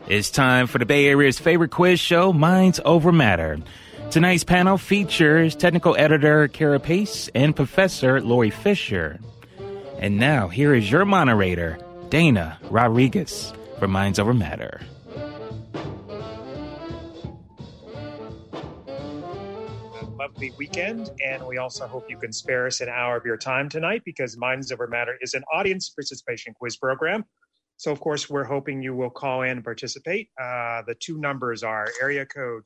It's time for the Bay Area's favorite quiz show, Minds Over Matter. Tonight's panel features technical editor Kara Pace and Professor Lori Fisher. And now, here is your moderator, Dana Rodriguez, for Minds Over Matter. Lovely weekend, and we also hope you can spare us an hour of your time tonight because Minds Over Matter is an audience participation quiz program. So, of course, we're hoping you will call in and participate. The two numbers are area code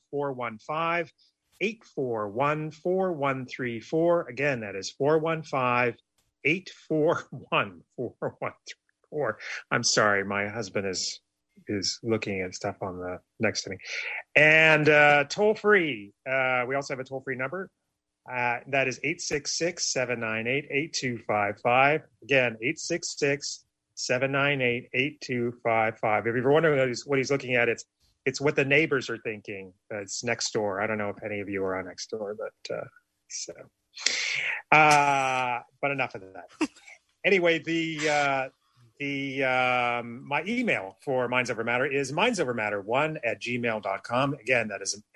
415-841-4134. Again, that is 415-841-4134. I'm sorry, my husband is looking at stuff on the next to me. And toll free. We also have a toll free number. That is 866-798-8255. Again, 866-798-8255. If you're wondering what he's looking at, it's what the neighbors are thinking. It's Nextdoor. I don't know if any of you are on Nextdoor, but enough of that. Anyway, my email for Minds Over Matter is mindsovermatter1@gmail.com. Again, that is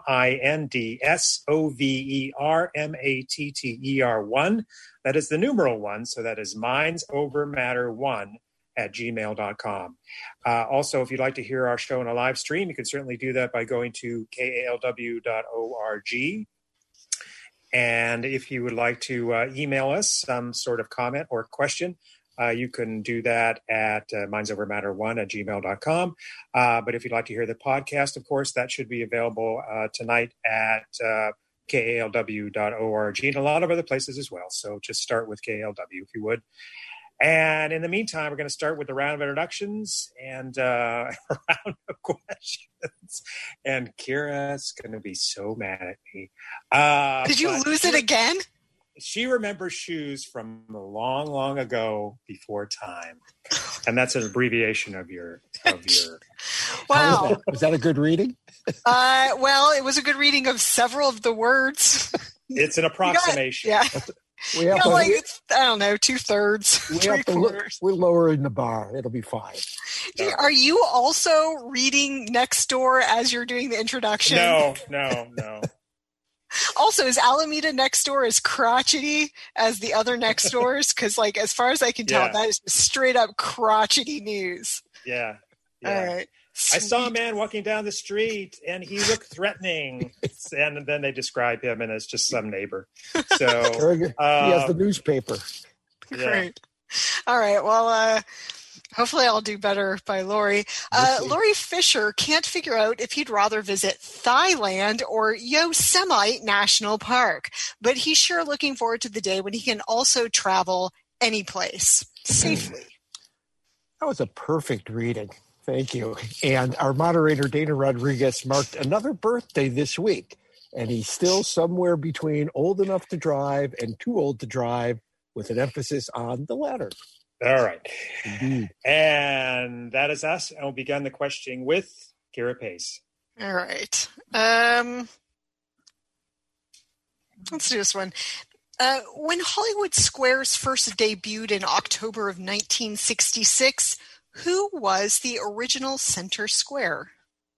MINDSOVERMATTER1. That is the numeral 1. So that is mindsovermatter1@gmail.com. Also, if you'd like to hear our show in a live stream, you can certainly do that by going to kalw.org. And if you would like to email us some sort of comment or question, you can do that at mindsovermatter1@gmail.com. But if you'd like to hear the podcast, of course, that should be available tonight at kalw.org and a lot of other places as well. So just start with KALW if you would. And in the meantime, we're going to start with the round of introductions and a round of questions. And Kira's going to be so mad at me. Did you lose it again? She remembers shoes from long, long ago before time. And that's an abbreviation of your. Wow. Was that a good reading? Well, it was a good reading of several of the words. It's an approximation. We have I don't know, 2/3, 3/4. We're lowering the bar. It'll be fine. Are you also reading Nextdoor as you're doing the introduction? No. Also, is Alameda Nextdoor as crotchety as the other Nextdoors? Because, as far as I can tell, that is straight up crotchety news. Yeah. All right. I saw a man walking down the street, and he looked threatening. And then they describe him, and it's just some neighbor. So he has the newspaper. Yeah. Great. All right. Well, hopefully I'll do better by Lori. Lori Fisher can't figure out if he'd rather visit Thailand or Yosemite National Park, but he's sure looking forward to the day when he can also travel any place safely. That was a perfect reading. Thank you. And our moderator, Dana Rodriguez, marked another birthday this week, and he's still somewhere between old enough to drive and too old to drive, with an emphasis on the latter. All right. Indeed. And that is us. And we'll begin the questioning with Kira Pace. All right. Let's do this one. When Hollywood Squares first debuted in October of 1966, who was the original center square?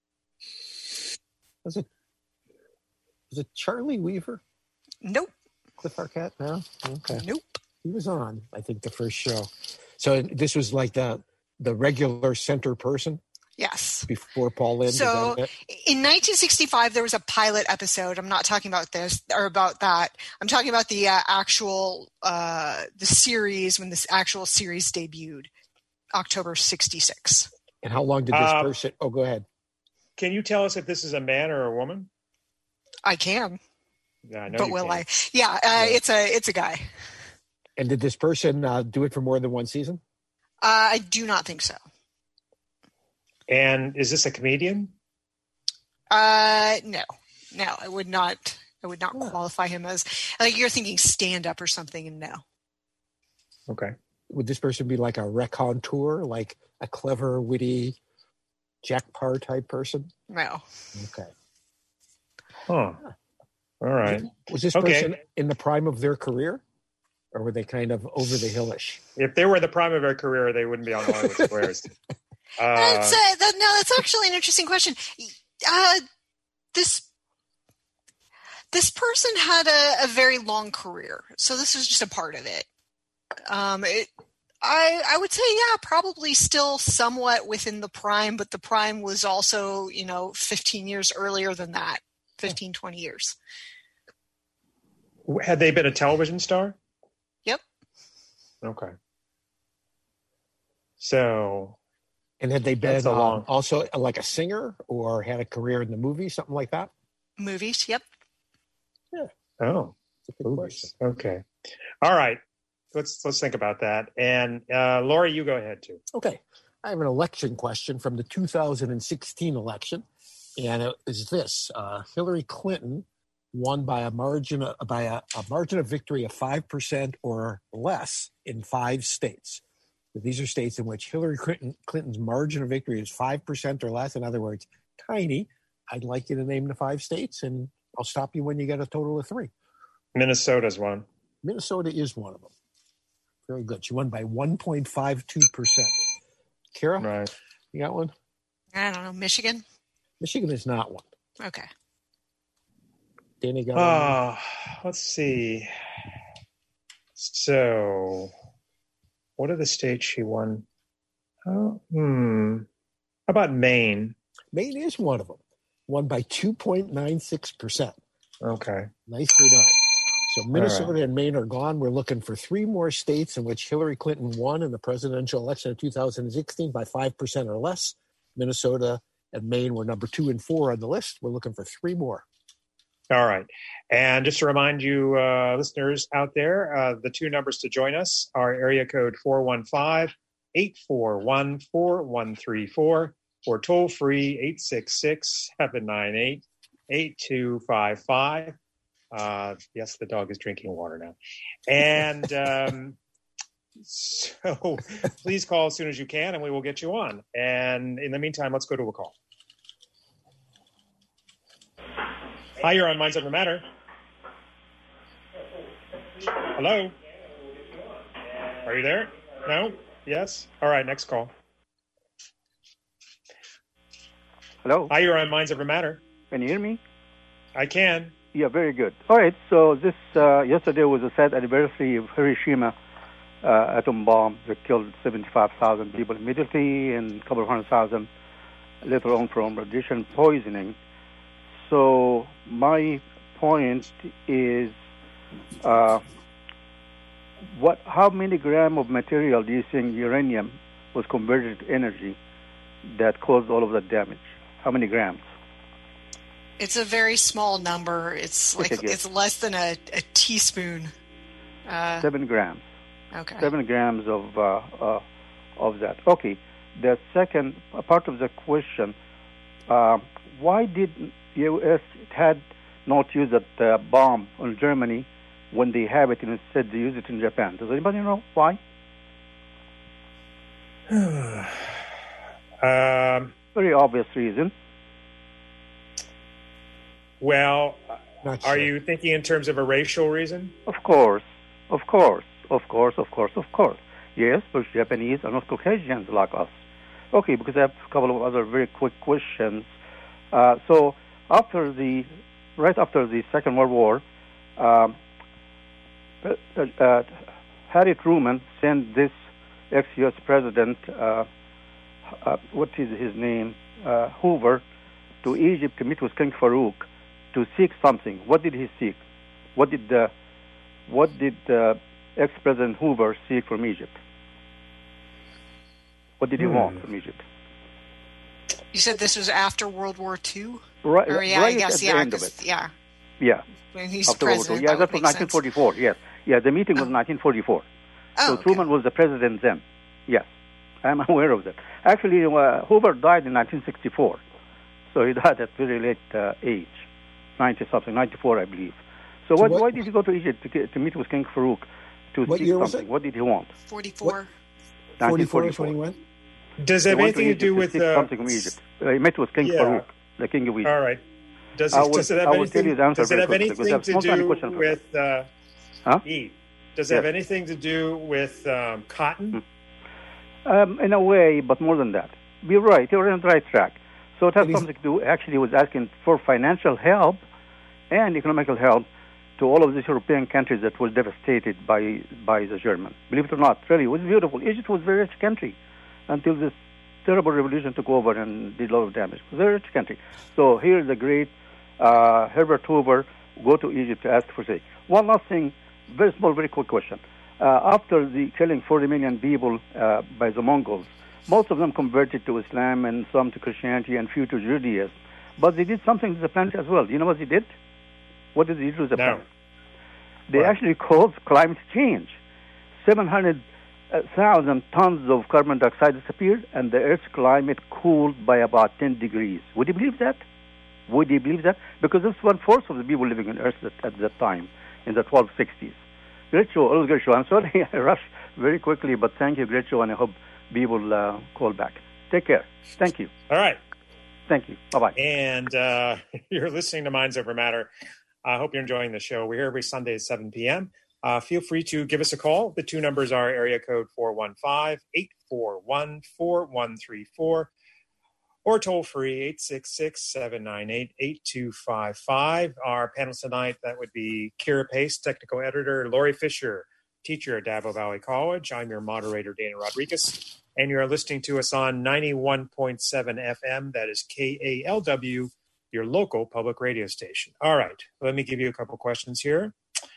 Was it Charlie Weaver? Nope. Cliff Arquette? No? Okay. Nope. He was on, I think, the first show. So this was like the regular center person? Yes. Before Paul Lynde? So in 1965, there was a pilot episode. I'm not talking about this or about that. I'm talking about the actual the series, when this actual series debuted, October 66. And how long did this person... Oh, go ahead. Can you tell us if this is a man or a woman? I can. Yeah, I know. But will I? Yeah, it's a guy. And did this person do it for more than one season? I do not think so. And is this a comedian? No, I would not qualify him as, you're thinking stand-up or something, and no. Okay. Would this person be like a raconteur, like a clever, witty Jack Parr type person? No. Okay. Huh. All right. Was this person in the prime of their career? Or were they kind of over the hillish? If they were in the prime of their career, they wouldn't be on Hollywood Squares. That's actually an interesting question. This person had a very long career, so this was just a part of it. I would say, yeah, probably still somewhat within the prime, but the prime was also, 15 years earlier than that, 15, 20 years. Had they been a television star? Yep. Okay. So... And had they been also like a singer or had a career in the movies, something like that? Movies, yep. Yeah. Oh, movies. Okay. All right. Let's think about that. And Lori, you go ahead too. Okay. I have an election question from the 2016 election, and it is this: Hillary Clinton won by a margin of victory of 5% or less in 5 states. These are states in which Hillary Clinton's margin of victory is 5% or less. In other words, tiny. I'd like you to name the 5 states, and I'll stop you when you get a total of 3. Minnesota's one. Minnesota is one of them. Very good. She won by 1.52%. Kara? Right. You got one? I don't know. Michigan? Michigan is not one. Okay. Danny got one? Let's see. So... what are the states she won? How about Maine? Maine is one of them. Won by 2.96%. Okay. Nicely done. So Minnesota and Maine are gone. We're looking for 3 more states in which Hillary Clinton won in the presidential election of 2016 by 5% or less. Minnesota and Maine were number 2 and 4 on the list. We're looking for 3 more. All right. And just to remind you, listeners out there, the 2 numbers to join us are area code 415-841-4134 or toll free 866-798-8255. Yes, the dog is drinking water now. And so please call as soon as you can and we will get you on. And in the meantime, let's go to a call. Hi, you're on Minds Over Matter. Hello? Are you there? No? Yes? All right, next call. Hello? Hi, you're on Minds Over Matter. Can you hear me? I can. Yeah, very good. All right, so this yesterday was a sad anniversary of Hiroshima atom bomb that killed 75,000 people immediately and a couple of 100,000 later on from radiation poisoning. So my point is, how many grams of material do you think uranium was converted to energy that caused all of that damage? How many grams? It's a very small number. It's like it's less than a teaspoon. 7 grams. Okay. 7 grams of that. Okay. The second part of the question: why did U.S. had not used that bomb on Germany when they have it, and instead they use it in Japan? Does anybody know why? Very obvious reason. Well, are you thinking in terms of a racial reason? Of course. Yes, but Japanese are not Caucasians like us. Okay, because I have a couple of other very quick questions. So right after the Second World War, Harry Truman sent this ex-U.S. president, what is his name, Hoover, to Egypt to meet with King Farouk to seek something. What did he seek? What did ex-President Hoover seek from Egypt? What did he want from Egypt? You said this was after World War II? Right. Or, yeah, right I guess, at the yeah. end of it. Yeah. Yeah. When he's After president. Yeah, that was 1944. Sense. Yes. Yeah, the meeting was 1944. So Truman was the president then. Yes. I'm aware of that. Actually, Hoover died in 1964. So he died at very late age, 90-something, 94, I believe. So why did he go to Egypt to meet with King Farouk to seek something? What did he want? 44. 44 is when he went? Does it have anything to do with something from Egypt? He met with King Farouk, the king of Egypt. All right. Does it have anything to do with Does it have anything to do with cotton? In a way, but more than that. You're right. You're on the right track. So it has something to do. Actually, he was asking for financial help and economical help to all of these European countries that were devastated by the Germans. Believe it or not, really, it was beautiful. Egypt was a very rich country until this terrible revolution took over and did a lot of damage. It was a very rich country. So here is the great Herbert Hoover go to Egypt to ask for aid. One last thing, very small, very quick question. After the killing 40 million people by the Mongols, most of them converted to Islam and some to Christianity and few to Judaism. But they did something to the planet as well. Do you know what they did? What did they do to the planet? They actually caused climate change. 700,000 tons of carbon dioxide disappeared, and the Earth's climate cooled by about 10 degrees. Would you believe that? Would you believe that? Because that's 1/4 of the people living on Earth at that time, in the 1260s. Great show. Always great show. I'm sorry I rushed very quickly, but thank you. Great show, and I hope people call back. Take care. Thank you. All right. Thank you. Bye-bye. And you're listening to Minds Over Matter. I hope you're enjoying the show. We're here every Sunday at 7 p.m. Feel free to give us a call. The two numbers are area code 415-841-4134 or toll free 866-798-8255. Our panelists tonight, that would be Kira Pace, technical editor, Lori Fisher, teacher at Dabo Valley College. I'm your moderator, Dana Rodriguez, and you're listening to us on 91.7 FM. That is KALW, your local public radio station. All right, let me give you a couple questions here.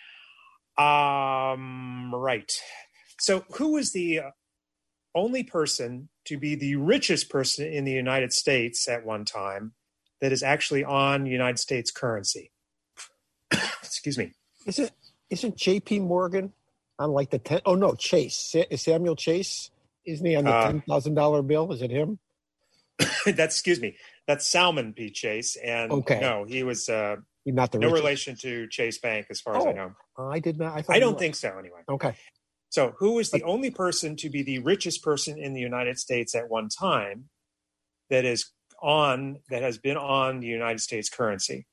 Right. So who was the only person to be the richest person in the United States at one time that is actually on United States currency? Excuse me. Isn't J.P. Morgan on like the 10? Oh, no, Chase. Samuel Chase? Isn't he on the $10,000 bill? Is it him? Excuse me. That's Salmon P. Chase. And no, he was not the no richest. relation to Chase Bank as far as I know. I did not. I don't think so anyway. Okay. So who was the only person to be the richest person in the United States at one time that has been on the United States currency?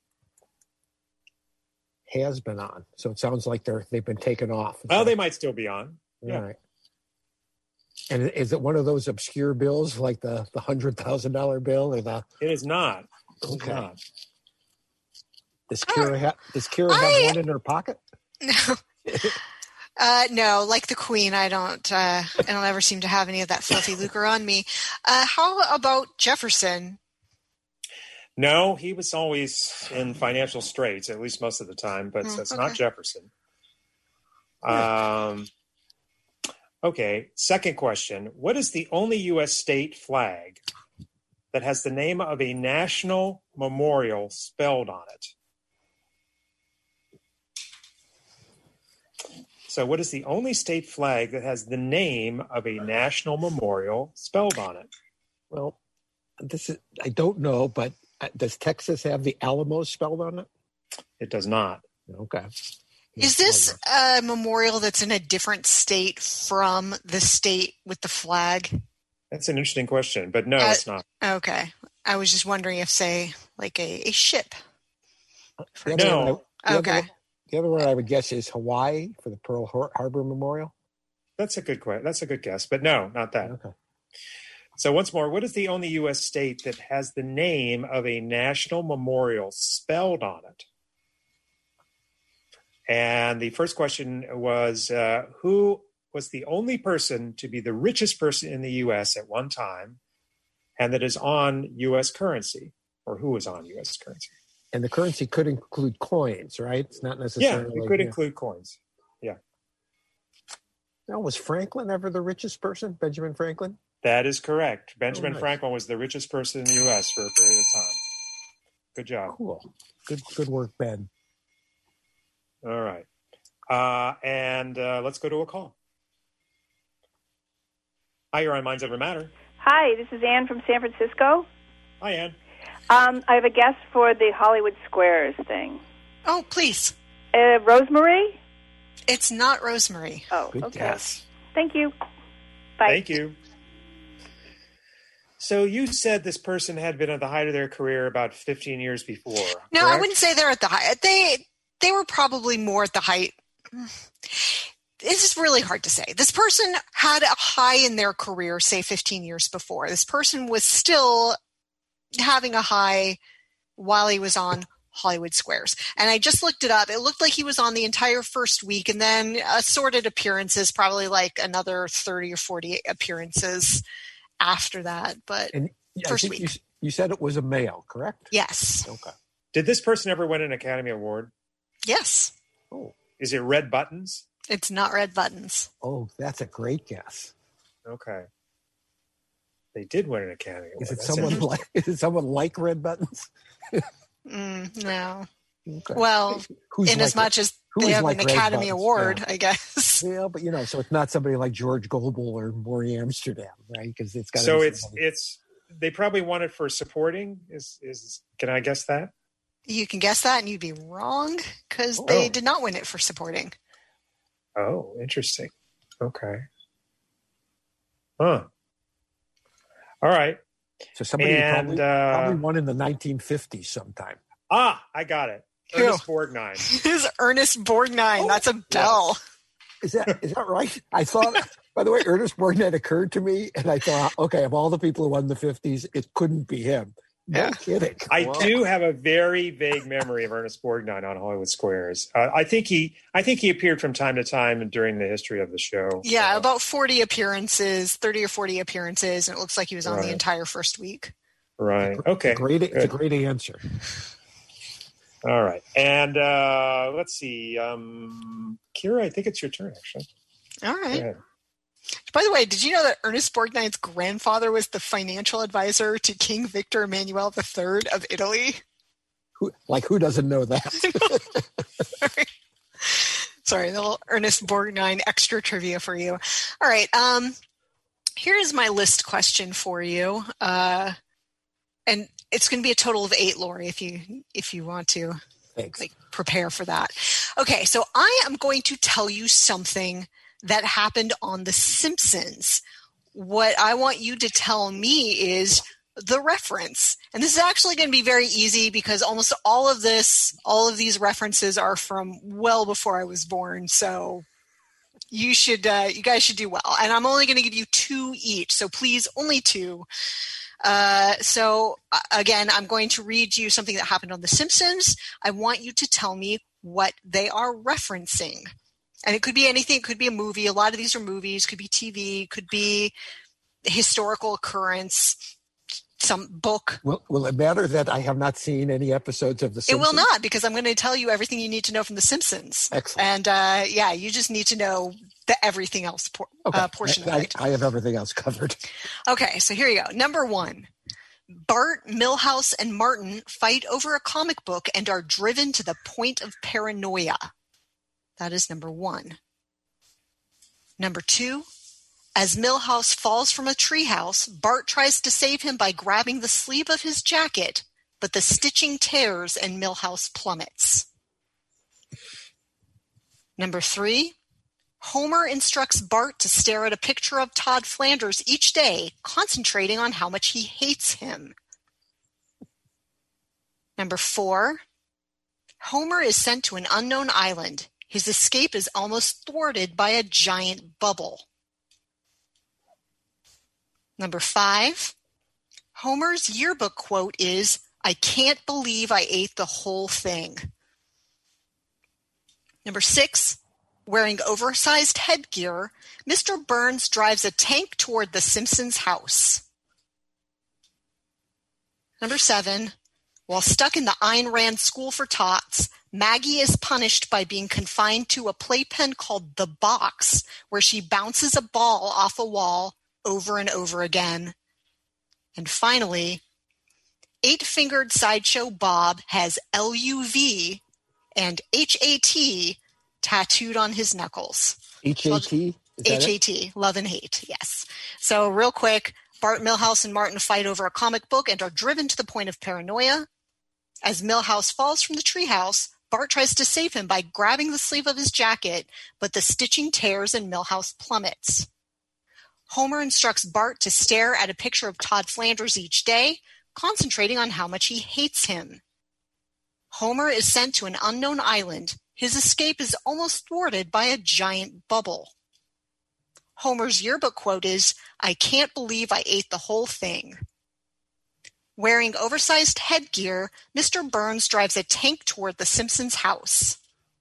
Has been on. So it sounds like they've been taken off. Well, they might still be on. Yeah. All right. And is it one of those obscure bills like the $100,000 bill or the? It is not. Okay. Not. Does Kira have one in her pocket? No. No, like the Queen, I don't ever seem to have any of that filthy lucre on me. How about Jefferson? No, he was always in financial straits, at least most of the time, but that's not Jefferson. Okay, second question. What is the only U.S. state flag that has the name of a national memorial spelled on it? So what is the only state flag that has the name of a national memorial spelled on it? Well, I don't know, but does Texas have the Alamo spelled on it? It does not. Okay. Is this a memorial that's in a different state from the state with the flag? That's an interesting question, but no, it's not. Okay. I was just wondering if, say, like a ship. No. Okay. The other one I would guess is Hawaii for the Pearl Harbor Memorial. That's a good question. That's a good guess, but no, not that. Okay. So once more, what is the only U.S. state that has the name of a national memorial spelled on it? And the first question was, who was the only person to be the richest person in the U.S. at one time and that is on U.S. currency, or who is on U.S. currency? And the currency could include coins, right? It's not necessarily. Yeah, it could include coins. Yeah. Now, was Franklin ever the richest person? Benjamin Franklin? That is correct. Benjamin Franklin was the richest person in the U.S. for a period of time. Good job. Cool. Good work, Ben. All right. And let's go to a call. Hi, you're on Minds Over Matter. Hi, this is Ann from San Francisco. Hi, Ann. I have a guest for the Hollywood Squares thing. Oh, please. Rosemary? It's not Rosemary. Oh, Good okay. guess. Thank you. Bye. Thank you. So you said this person had been at the height of their career about 15 years before. No, correct? I wouldn't say they're at the height. They were probably more at the height. this is really hard to say. This person had a high in their career, say 15 years before. This person was still having a high while he was on Hollywood Squares. And I just looked it up. It looked like he was on the entire first week, and then assorted appearances, probably like another 30 or 40 appearances after that. But first week. You said it was a male, correct? Yes. Okay. Did this person ever win an Academy Award? Yes. Oh. Is it Red Buttons? It's not Red Buttons. Oh, that's a great guess. Okay. They did win an Academy Award. Is it someone like Red Buttons? No. Okay. Well, in as much as they have an Academy Award, I guess. Yeah, but so it's not somebody like George Gobel or Maury Amsterdam, right? Because it's got. So it's they probably won it for supporting. Can I guess that? You can guess that, and you'd be wrong because they did not win it for supporting. Oh, interesting. Okay. Huh. All right. So somebody probably won in the 1950s sometime. I got it. Ernest Borgnine. It is Ernest Borgnine. That's a bell. Is that right? I thought, by the way, Ernest Borgnine occurred to me, and I thought, okay, of all the people who won the 50s, it couldn't be him. No kidding. I do have a very vague memory of Ernest Borgnine on Hollywood Squares. I think he appeared from time to time during the history of the show. Yeah, about 40 appearances, 30 or 40 appearances, and it looks like he was on the entire first week. Right. Okay. It's a great answer. All right. And let's see. Kira, I think it's your turn, actually. All right. By the way, did you know that Ernest Borgnine's grandfather was the financial advisor to King Victor Emmanuel III of Italy? Who doesn't know that? Sorry, the little Ernest Borgnine extra trivia for you. All right. Here's my list question for you. And it's going to be a total of 8, Lori, if you want to prepare for that. Okay, so I am going to tell you something that happened on The Simpsons. What I want you to tell me is the reference. And this is actually going to be very easy because almost all of these references are from well before I was born. So you guys should do well. And I'm only going to give you 2 each. So please, only 2. So again, I'm going to read you something that happened on The Simpsons. I want you to tell me what they are referencing. And it could be anything. It could be a movie. A lot of these are movies. Could be TV. Could be historical occurrence. Some book. Will it matter that I have not seen any episodes of The Simpsons? It will not, because I'm going to tell you everything you need to know from The Simpsons. Excellent. And you just need to know the everything else portion of it. I have everything else covered. Okay, so here you go. Number 1. Bart, Milhouse, and Martin fight over a comic book and are driven to the point of paranoia. That is number 1. Number 2, as Milhouse falls from a treehouse, Bart tries to save him by grabbing the sleeve of his jacket, but the stitching tears and Milhouse plummets. Number 3, Homer instructs Bart to stare at a picture of Todd Flanders each day, concentrating on how much he hates him. Number 4, Homer is sent to an unknown island. His escape is almost thwarted by a giant bubble. Number 5, Homer's yearbook quote is, "I can't believe I ate the whole thing." Number 6, wearing oversized headgear, Mr. Burns drives a tank toward the Simpsons' house. Number 7, while stuck in the Ayn Rand School for Tots, Maggie is punished by being confined to a playpen called The Box, where she bounces a ball off a wall over and over again. And finally, 8-fingered Sideshow Bob has LUV and HAT tattooed on his knuckles. HAT? HAT, love and hate, yes. So real quick, Bart, Milhouse, and Martin fight over a comic book and are driven to the point of paranoia. As Milhouse falls from the treehouse, Bart tries to save him by grabbing the sleeve of his jacket, but the stitching tears and Milhouse plummets. Homer instructs Bart to stare at a picture of Todd Flanders each day, concentrating on how much he hates him. Homer is sent to an unknown island. his escape is almost thwarted by a giant bubble. Homer's yearbook quote is, "I can't believe I ate the whole thing." Wearing oversized headgear, Mr. Burns drives a tank toward the Simpsons' house.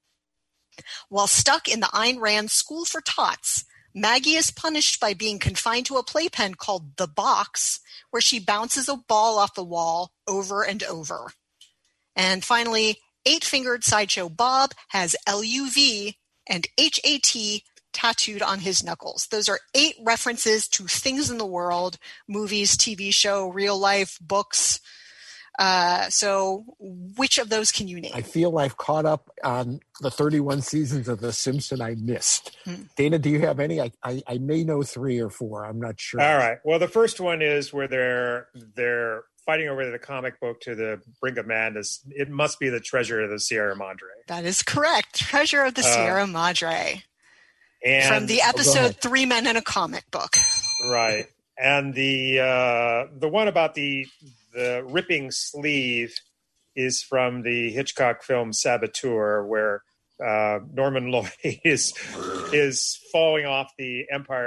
While stuck in the Ayn Rand School for Tots, Maggie is punished by being confined to a playpen called The Box, where she bounces a ball off the wall over and over. And finally, eight-fingered Sideshow Bob has LUV and HAT tattooed on his knuckles. Those are 8 references to things in the world, movies, TV show, real life, books. So which of those can you name? I feel I've caught up on the 31 seasons of The Simpsons I missed. Dana, do you have any? I may know 3 or 4. I'm not sure. All right. Well, the first one is where they're fighting over the comic book to the brink of madness. It must be the Treasure of the Sierra Madre. That is correct. Treasure of the Sierra Madre. And from the episode 3 Men in a Comic Book. Right. And the one about the ripping sleeve is from the Hitchcock film Saboteur, where Norman Lloyd is falling off the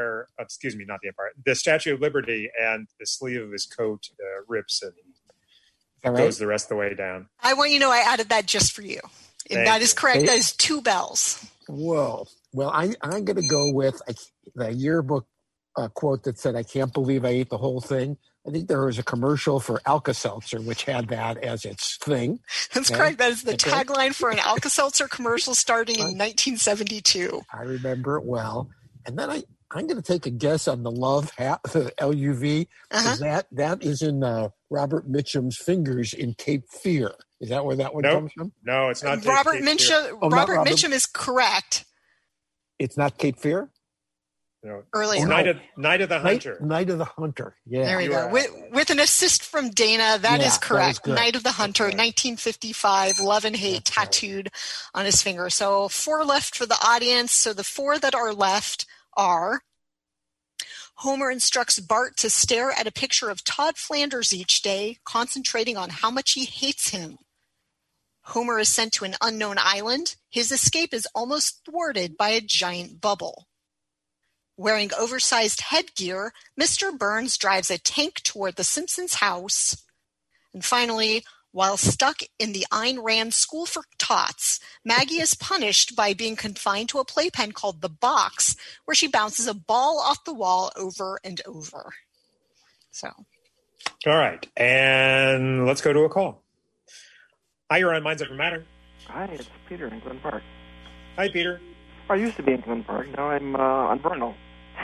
Statue of Liberty, and the sleeve of his coat rips and goes the rest of the way down. I want you to know I added that just for you. And that is correct. That is 2 bells. Whoa. Well, I'm going to go with the yearbook quote that said, "I can't believe I ate the whole thing." I think there was a commercial for Alka-Seltzer, which had that as its thing. That's correct. That is the tagline for an Alka-Seltzer commercial starting in 1972. I remember it well. And then I'm going to take a guess on the love hat, the LUV. That is in Robert Mitchum's fingers in Cape Fear. Is that where that one comes from? No, it's not. Robert Mitchum is correct. It's not Cape Fear? No. Earlier. Night of the Hunter. Night of the Hunter. Yeah. There we go. With an assist from Dana, that is correct. Night of the Hunter, 1955, Love and Hate tattooed on his finger. So 4 left for the audience. So the 4 that are left are: Homer instructs Bart to stare at a picture of Todd Flanders each day, concentrating on how much he hates him. Homer is sent to an unknown island. His escape is almost thwarted by a giant bubble. Wearing oversized headgear, Mr. Burns drives a tank toward the Simpsons' house. And finally, while stuck in the Ayn Rand School for Tots, Maggie is punished by being confined to a playpen called The Box, where she bounces a ball off the wall over and over. So, all right. And let's go to a call. Hi, you're on Minds Over Matter. Hi, it's Peter in Glen Park. Hi, Peter. I used to be in Glen Park. Now I'm on Vernal.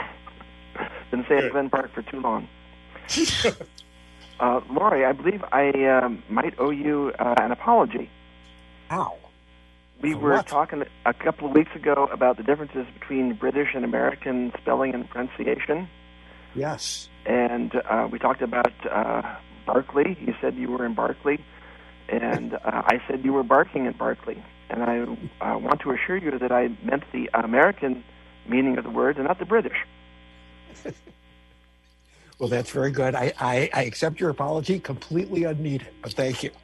Been staying in Glen Park for too long. Laurie, I believe I might owe you an apology. How? We were talking a couple of weeks ago about the differences between British and American spelling and pronunciation. Yes. And we talked about Barclay. You said you were in Barclay. And I said you were barking at Barclay. And I want to assure you that I meant the American meaning of the word and not the British. Well, that's very good. I accept your apology completely unneeded, but thank you.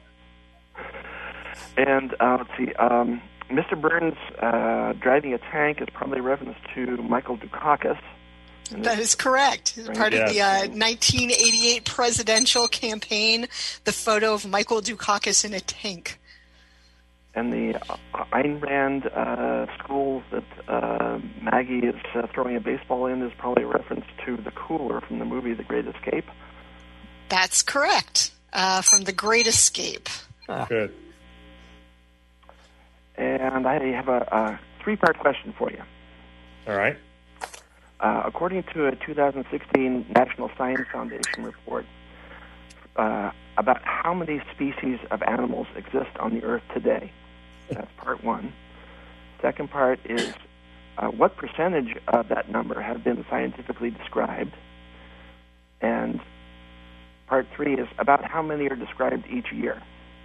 And let's see. Mr. Burns driving a tank is probably a reference to Michael Dukakis. That is correct. Right? Part of the 1988 presidential campaign, the photo of Michael Dukakis in a tank. And the Ayn Rand school that Maggie is throwing a baseball in is probably a reference to the cooler from the movie The Great Escape. That's correct. From The Great Escape. Good. And I have a 3-part question for you. All right. According to a 2016 National Science Foundation report, about how many species of animals exist on the Earth today? That's part 1. Second part is what percentage of that number have been scientifically described? And part 3 is about how many are described each year?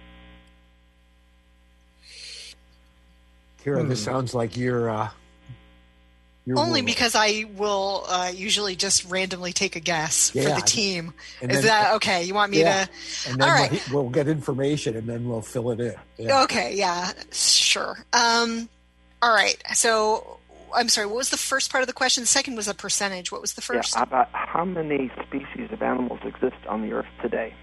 Kira, this sounds like you're only because I will usually just randomly take a guess for the team. Is that okay? You want me to? And then we'll get information and then we'll fill it in. Yeah. Okay, yeah. sure. All right. So, I'm sorry, what was the first part of the question? The second was a percentage. What was the first? Yeah, about how many species of animals exist on the Earth today?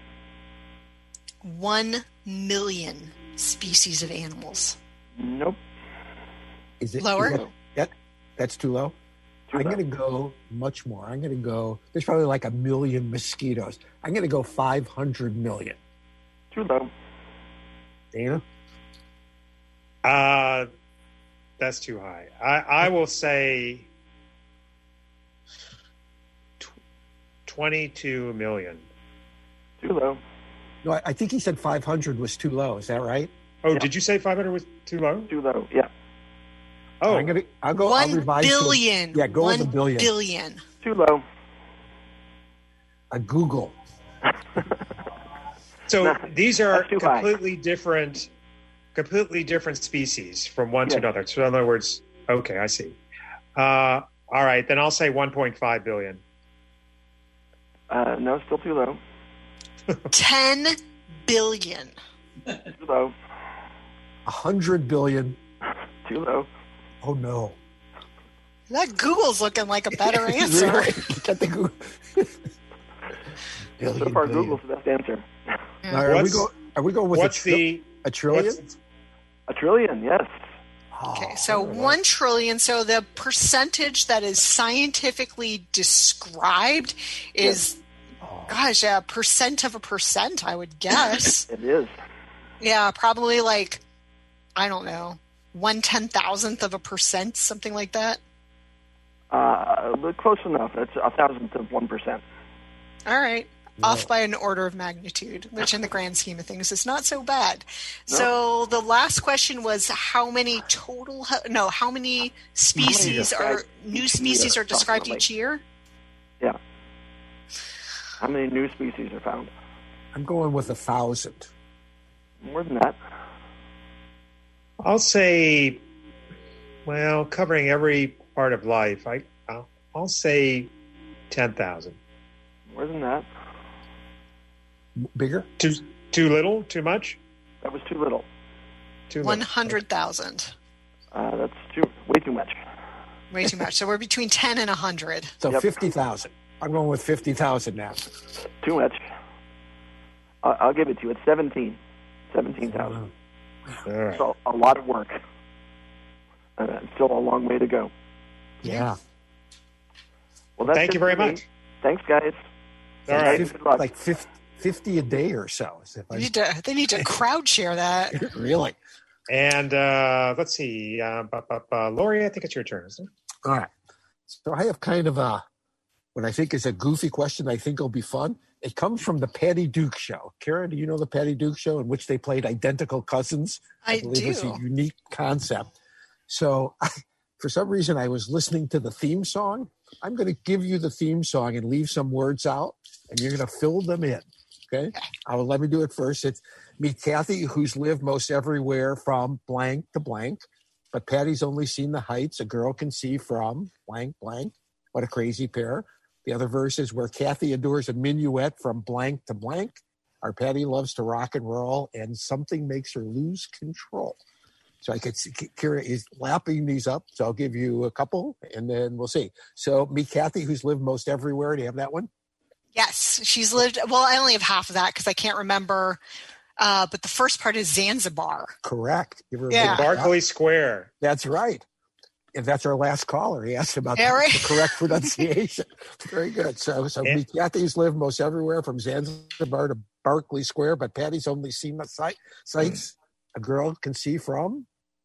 1 million species of animals. Nope. Is it lower? That's too low? I'm going to go much more. I'm going to go, there's probably like 1 million mosquitoes. I'm going to go 500 million. Too low. Dana? That's too high. I will say 22 million. Too low. No, I think he said 500 was too low. Is that right? Oh, Did you say 500 was too low? Too low, yeah. Oh, I'll go. 1 billion. Yeah, go with 1 billion. 1 billion. Too low. A Google. So these are completely different species from one to another. So in other words, okay, I see. All right, then I'll say 1.5 billion. No, still too low. 10 billion. Too low. 100 billion. Too low. Oh no. That Google's looking like a better answer. Get the Google. So far, Google's the best answer. Are we going with a trillion? A trillion, yes. Okay, so 1 trillion. So the percentage that is scientifically described is, gosh, a percent of a percent, I would guess. It is. Yeah, probably like, I don't know, 1/10,000th of a percent, something like that. Close enough. It's 1,000th of 1%. All right. Off by an order of magnitude, which in the grand scheme of things is not so bad. No. So the last question was how many species new species are described each year? Yeah. How many new species are found? I'm going with 1,000. More than that. I'll say, well, covering every part of life, I'll say 10,000. More than that. Bigger? Too little? Too much? That was too little. 100,000. That's way too much. Way too much. So we're between 10 and 100. So 50,000. I'm going with 50,000 now. Too much. I'll give it to you. It's 17,000. Right. So a lot of work. Still a long way to go. Yeah. Well, thank you very much. Thanks, guys. All right. Like 50 a day or so. They need to crowd share that. Really? And let's see. Lori, I think it's your turn, isn't it? All right. So I have kind of what I think is a goofy question I think will be fun. It comes from the Patty Duke Show. Kara, do you know the Patty Duke Show in which they played identical cousins? I believe do. It's a unique concept. So for some reason, I was listening to the theme song. I'm going to give you the theme song and leave some words out, and you're going to fill them in. Okay? Let me do it first. It's meet Kathy, who's lived most everywhere from blank to blank, but Patty's only seen the heights a girl can see from blank, blank. What a crazy pair. The other verse is where Kathy adores a minuet from blank to blank. Our Patty loves to rock and roll, and something makes her lose control. So I could see Kira is lapping these up. So I'll give you a couple, and then we'll see. So meet Kathy, who's lived most everywhere. Do you have that one? Yes, she's lived. Well, I only have half of that because I can't remember. But the first part is Zanzibar. Correct. Berkeley Square. That's right. And that's our last caller. He asked about the correct pronunciation. Very good. So meet Kathy's lived most everywhere from Zanzibar to Berkeley Square, but Patty's only seen the sights a girl can see from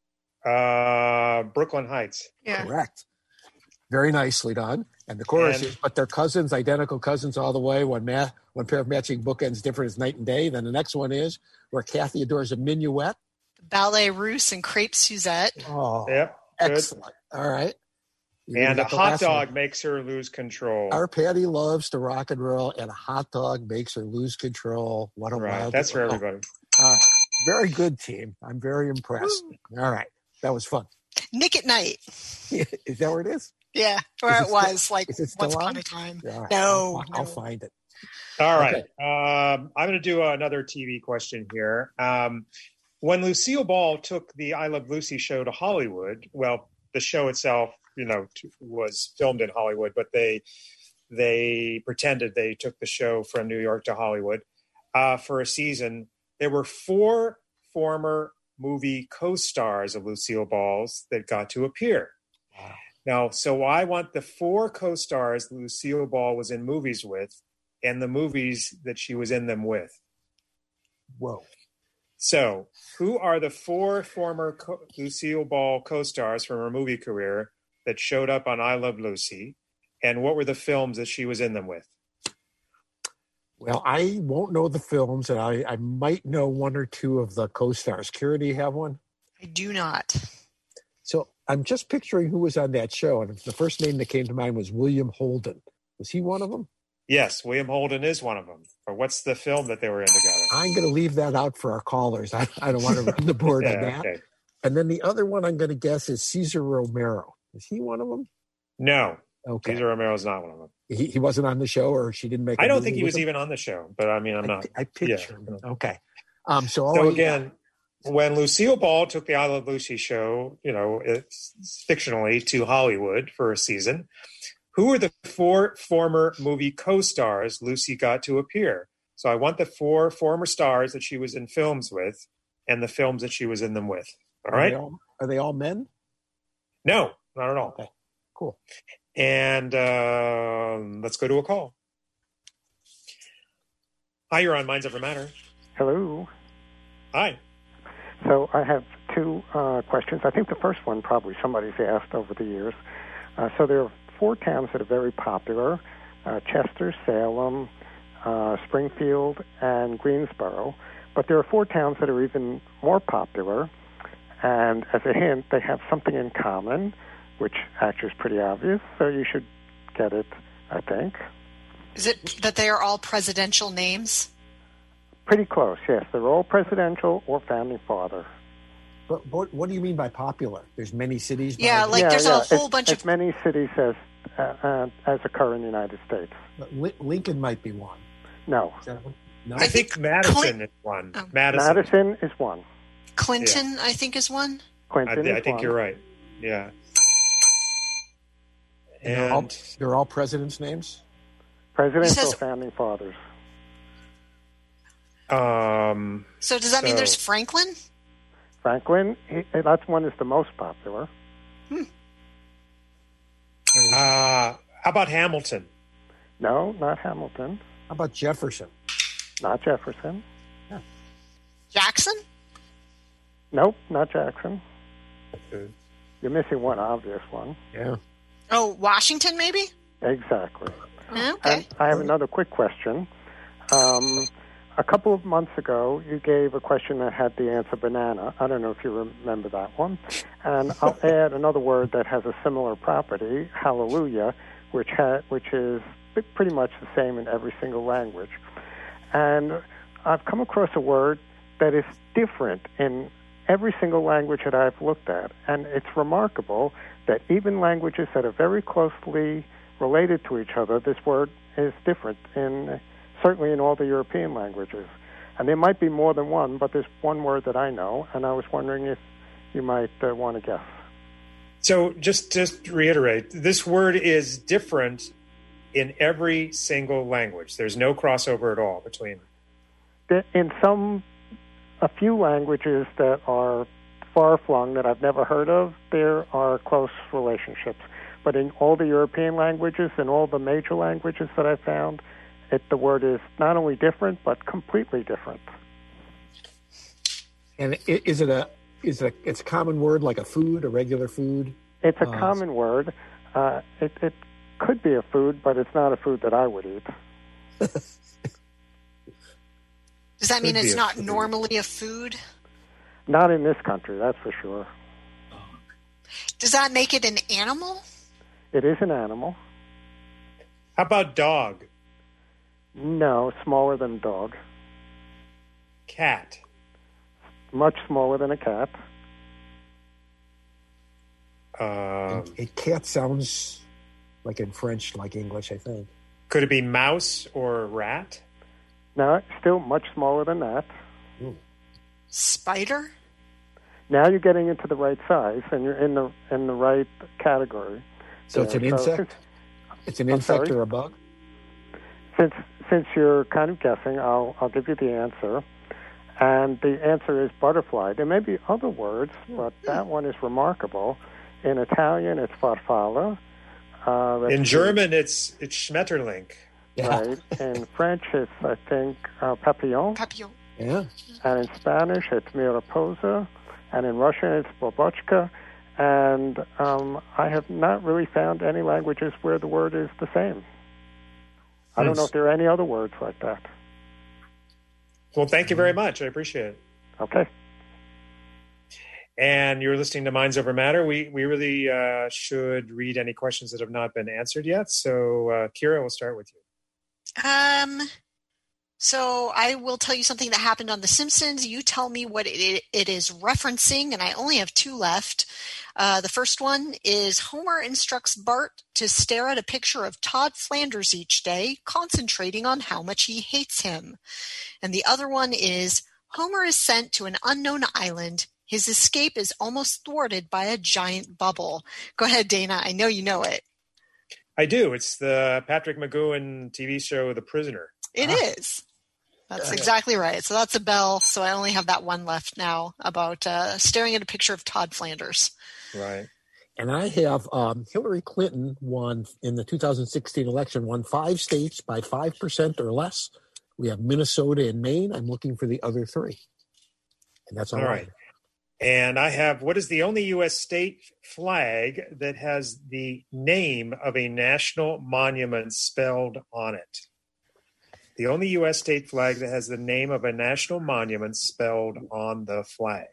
Brooklyn Heights. Yeah. Correct. Very nicely done. And the chorus is, but they're cousins, identical cousins all the way. One pair of matching bookends different as night and day. Then the next one is where Kathy adores a minuet. Ballet Russe and Crepe Suzette. Oh, yep. Excellent. Good. All right. And a hot dog makes her lose control. Our Patty loves to rock and roll, and a hot dog makes her lose control. What a wild. That's for everybody. All right. Very good, team. I'm very impressed. All right. That was fun. Nick at Night. Is that where it is? Yeah. Where it was like once upon a time. Right. No. I'll find it. All right. Okay. I'm going to do another TV question here. When Lucille Ball took the I Love Lucy show to Hollywood, well, the show itself, was filmed in Hollywood, but they pretended they took the show from New York to Hollywood for a season. There were 4 former movie co-stars of Lucille Ball's that got to appear. Wow. Now, so I want the 4 co-stars Lucille Ball was in movies with and the movies that she was in them with. Whoa. So who are the 4 former Lucille Ball co-stars from her movie career that showed up on I Love Lucy? And what were the films that she was in them with? Well, I won't know the films, and I might know 1 or 2 of the co-stars. Kira, do you have one? I do not. So I'm just picturing who was on that show, and the first name that came to mind was William Holden. Was he one of them? Yes, William Holden is one of them. Or what's the film that they were in together? I'm going to leave that out for our callers. I don't want to run the board on that. Okay. And then the other one I'm going to guess is Cesar Romero. Is he one of them? No. Okay. Cesar Romero is not one of them. He wasn't on the show, or she didn't make. I don't think he was even on the show, but I mean, I'm not. I picture him. Okay. So again, when Lucille Ball took the I Love Lucy show, it's fictionally to Hollywood for a season, who are the 4 former movie co-stars Lucy got to appear? So I want the 4 former stars that she was in films with and the films that she was in them with. All right. Are they all men? No, not at all. Okay. Cool. And let's go to a call. Hi, you're on Minds Over Matter. Hello. Hi. So I have 2 questions. I think the first one probably somebody's asked over the years. So there are 4 towns that are very popular, Chester, Salem, Springfield, and Greensboro. But there are 4 towns that are even more popular. And as a hint, they have something in common, which actually is pretty obvious. So you should get it, I think. Is it that they are all presidential names? Pretty close, yes. They're all presidential or founding father. But what do you mean by popular? There's many cities? There's a whole bunch of... As many cities as occur in the United States. Lincoln might be one. No. No? I think Madison is one. Oh. Madison is one. Clinton, I think, is one. Clinton I think you're right. Yeah. And they're all presidents' names? Presidents or founding fathers. So does that mean there's Franklin? Franklin, that's one that's the most popular. How about Hamilton? No, not Hamilton. How about Jefferson? Not Jefferson. Yeah. Jackson? Nope, not Jackson. Okay. You're missing one obvious one. Yeah. Oh, Washington, maybe? Exactly. Okay. And I have another quick question. A couple of months ago, you gave a question that had the answer banana. I don't know if you remember that one. And I'll add another word that has a similar property, hallelujah, which is pretty much the same in every single language. And I've come across a word that is different in every single language that I've looked at. And it's remarkable that even languages that are very closely related to each other, this word is different certainly in all the European languages. And there might be more than one, but there's one word that I know, and I was wondering if you might want to guess. So just to reiterate, this word is different in every single language. There's no crossover at all between them. In a few languages that are far-flung that I've never heard of, there are close relationships. But in all the European languages and all the major languages that I found, the word is not only different, but completely different. And it's a common word like a food, a regular food? It's a common word. It could be a food, but it's not a food that I would eat. Does that mean it's not normally a food? Not in this country, that's for sure. Does that make it an animal? It is an animal. How about dog? No, smaller than a dog. Cat? Much smaller than a cat. A cat sounds like in French, like English, I think. Could it be mouse or rat? No, still much smaller than that. Ooh. Spider? Now you're getting into the right size, and you're in the right category. So it's an insect? It's an insect or a bug? Since you're kind of guessing, I'll give you the answer. And the answer is butterfly. There may be other words, but that one is remarkable. In Italian, it's farfalla. In German, it's Schmetterling. Yeah. Right. In French, it's, I think, papillon. Papillon. Yeah. And in Spanish, it's mariposa. And in Russian, it's babushka. And I have not really found any languages where the word is the same. I don't know if there are any other words like that. Well, thank you very much. I appreciate it. Okay. And you're listening to Minds Over Matter. We really should read any questions that have not been answered yet. So, Kira, we'll start with you. So I will tell you something that happened on The Simpsons. You tell me what it is referencing, and I only have 2 left. The first one is Homer instructs Bart to stare at a picture of Todd Flanders each day, concentrating on how much he hates him. And the other one is Homer is sent to an unknown island. His escape is almost thwarted by a giant bubble. Go ahead, Dana. I know you know it. I do. It's the Patrick McGowan TV show, The Prisoner. It is. That's exactly right. So that's a bell. So I only have that one left now about staring at a picture of Todd Flanders. Right. And I have Hillary Clinton won in the 2016 election, won 5 states by 5% or less. We have Minnesota and Maine. I'm looking for the other 3. And that's all right. And I have, what is the only U.S. state flag that has the name of a national monument spelled on it? The only U.S. state flag that has the name of a national monument spelled on the flag.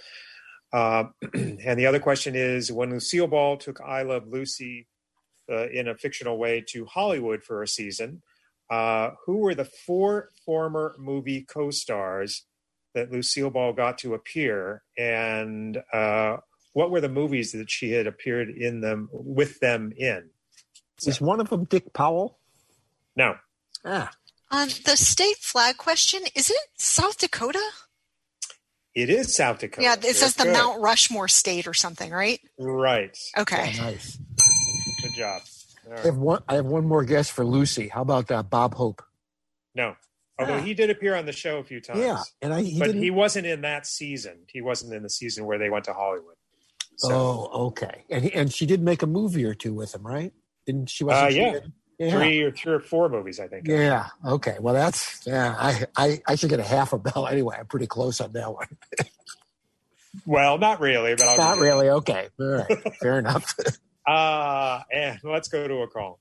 And the other question is, when Lucille Ball took I Love Lucy in a fictional way to Hollywood for a season, who were the 4 former movie co-stars that Lucille Ball got to appear, and what were the movies that she had appeared in them with them in? Is one of them Dick Powell? No. On the state flag question, is it South Dakota? It is South Dakota. Yeah, it says the Mount Rushmore state or something, right? Right. Okay. Yeah, nice. Good job. All right. I have one more guess for Lucy. How about Bob Hope? No. Although he did appear on the show a few times. Yeah, and he wasn't in that season. He wasn't in the season where they went to Hollywood. So. Oh, okay. And she did make a movie or 2 with him, right? Didn't she? Yeah. 3 or 4 movies, I think. Yeah. Okay. Well, I should get a half a bell anyway. I'm pretty close on that one. Well, not really, but not really. Okay. All right. Fair enough. And let's go to a call.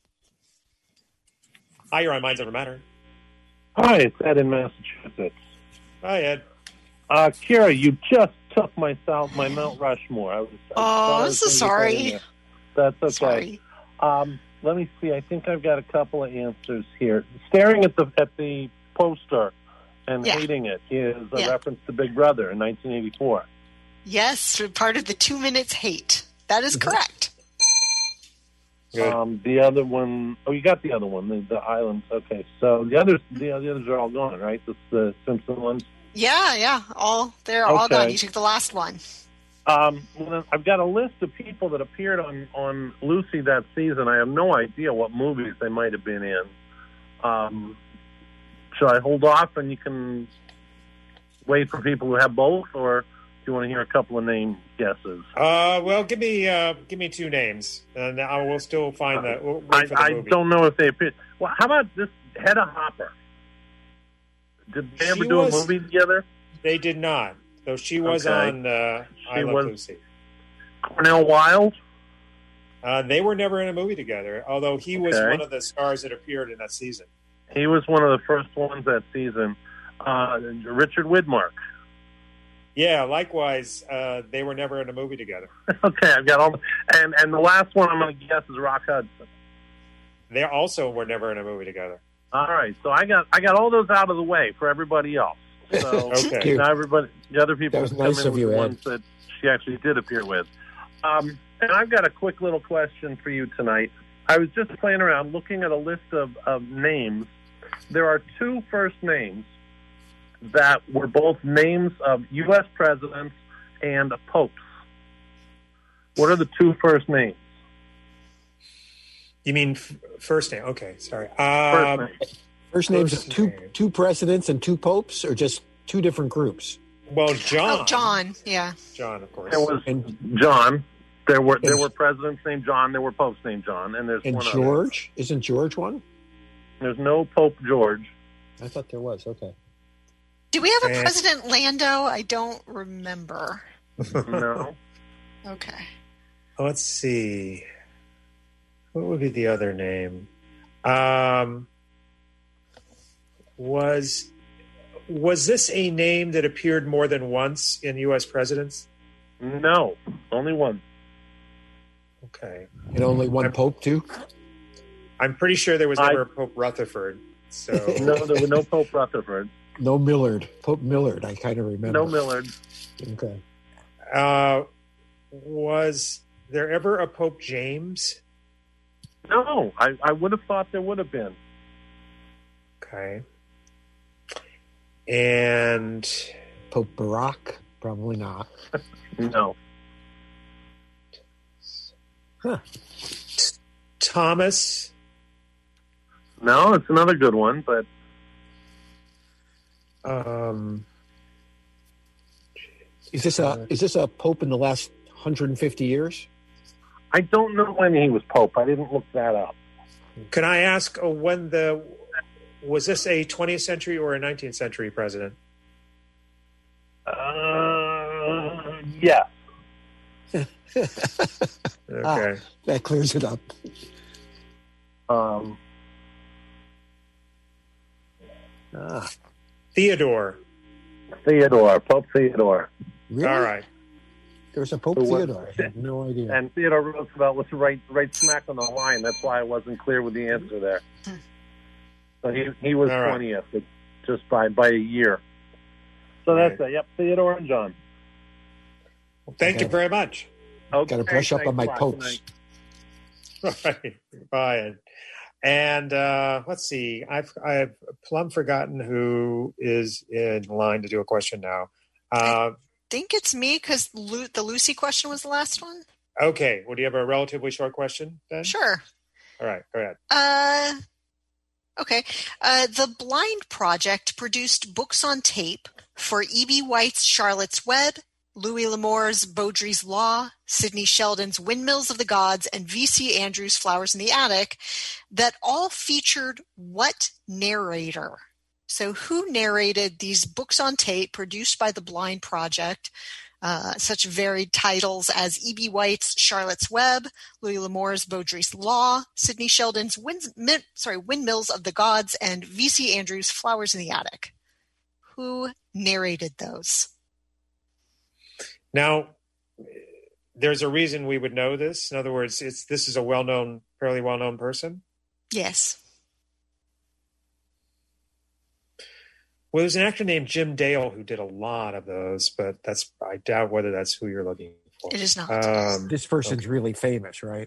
Hi, you're on Minds Over Matter. Hi, it's Ed in Massachusetts. Hi, Ed. Kira, you just took my Mount Rushmore. I'm so sorry. That's okay. Sorry. Let me see. I think I've got a couple of answers here. Staring at the poster and hating it is a reference to Big Brother in 1984. Yes, part of the 2 minutes hate. That is correct. The other one, you got the other one, the islands. Okay, so the others are all gone, right? The Simpson ones. Yeah, they're all gone. You took the last one. Well, I've got a list of people that appeared on Lucy that season. I have no idea what movies they might have been in. Should I hold off and you can wait for people who have both, or do you want to hear a couple of name guesses? Well, give me 2 names, and I will still find that. We'll wait for the movie. Don't know if they appeared. Well, how about this Hedda Hopper? Did they ever do a movie together? They did not. So she was on I Love Lucy. Cornell Wilde? They were never in a movie together, although he was one of the stars that appeared in that season. He was one of the first ones that season. Richard Widmark. Yeah, likewise, they were never in a movie together. Okay, I've got all. And the last one I'm going to guess is Rock Hudson. They also were never in a movie together. All right, so I got all those out of the way for everybody else. So okay. Now everybody, the other people, that was come nice in of with you, the Ed. ones that she actually did appear with. And I've got a quick little question for you tonight. I was just playing around looking at a list of names. There are 2 first names that were both names of U.S. presidents and popes. What are the two first names? You mean first name? Okay, sorry. First names of two presidents and two popes, or just two different groups? Well, John. Oh, John. Yeah. John, of course. There was John. There were presidents named John. There were popes named John, and there's and one George. Other. Isn't George one? There's no Pope George. I thought there was. Okay. Do we have a President Lando? I don't remember. No. Okay. Let's see. What would be the other name? Was this a name that appeared more than once in U.S. presidents? No, only one. Okay. And only one pope, too? I'm pretty sure there was never a Pope Rutherford. So no, there was no Pope Rutherford. No Millard. Pope Millard, I kind of remember. No Millard. Okay. Was there ever a Pope James? No, I would have thought there would have been. Okay. And Pope Barack? Probably not. No. Huh. Thomas? No, it's another good one, but is this a pope in the last 150 years? I don't know when he was pope. I didn't look that up. Can I ask was this a 20th century or a 19th century president? Yeah. Okay. That clears it up. Theodore. Pope Theodore. Really? All right. There's a Pope Theodore. I have no idea. And Theodore Roosevelt was right smack on the line. That's why I wasn't clear with the answer there. So he was 20th, just by a year. So that's it. Yep, Theodore and John. Well, thank you very much. Okay. Got to brush up on my popes. Right, Brian. And let's see. I've plumb forgotten who is in line to do a question now. I think it's me because the Lucy question was the last one. Okay. Well, do you have a relatively short question then? Sure. All right. Go ahead. Okay. The Blind Project produced books on tape for E.B. White's Charlotte's Web, Louis L'Amour's Beaudry's Law, Sidney Sheldon's Windmills of the Gods, and V.C. Andrews' Flowers in the Attic that all featured what narrator? So who narrated these books on tape produced by the Blind Project? Such varied titles as E.B. White's Charlotte's Web, Louis L'Amour's Beaudry's Law, Sidney Sheldon's Windmills of the Gods, and V.C. Andrews' Flowers in the Attic. Who narrated those? Now, there's a reason we would know this. In other words, this is a fairly well-known person? Yes. Well, there's an actor named Jim Dale who did a lot of those, but I doubt whether that's who you're looking for. It is not. This person's really famous, right?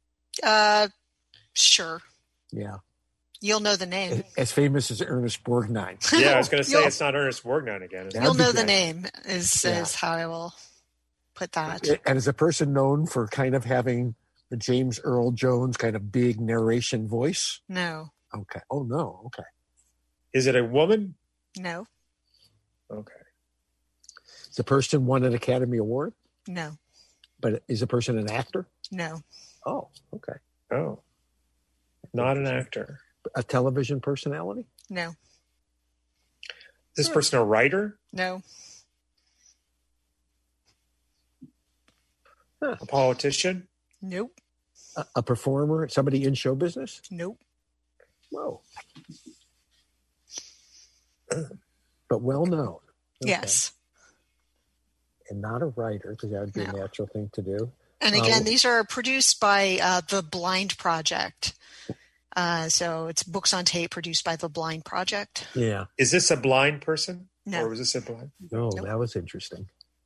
Sure. Yeah. You'll know the name. As famous as Ernest Borgnine. Yeah, I was going to say it's not Ernest Borgnine again. You'll know the name is how I will put that. And is a person known for kind of having the James Earl Jones kind of big narration voice? No. Okay. Oh, no. Okay. Is it a woman? No. Okay. Is the person won an Academy Award? No. But is the person an actor? No. Oh, okay. Oh. Not an actor. A television personality? No. Is this person a writer? No. A politician? Nope. A performer? Somebody in show business? Nope. Whoa. But well known. Okay. Yes. And not a writer, because that would be a natural thing to do. And again, these are produced by the Blind Project. So it's books on tape produced by the Blind Project. Yeah. Is this a blind person? No. Or was this a blind? No, that was interesting.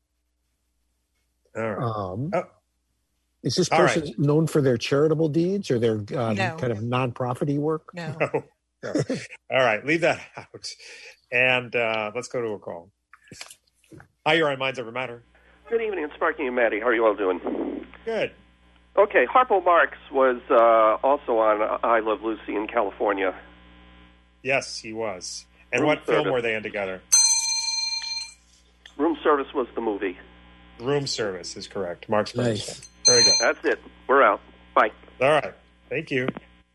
All right. Is this person known for their charitable deeds or their kind of non-profit-y work? No. No. All right. Leave that out. And let's go to a call. Hi, you're on Minds Over Matter. Good evening, it's Sparky and Maddie. How are you all doing? Good. Okay, Harpo Marx was also on I Love Lucy in California. Yes, he was. And what film were they in together? Room Service was the movie. Room Service is correct. Marx Brothers. Nice. Very good. That's it. We're out. Bye. All right. Thank you.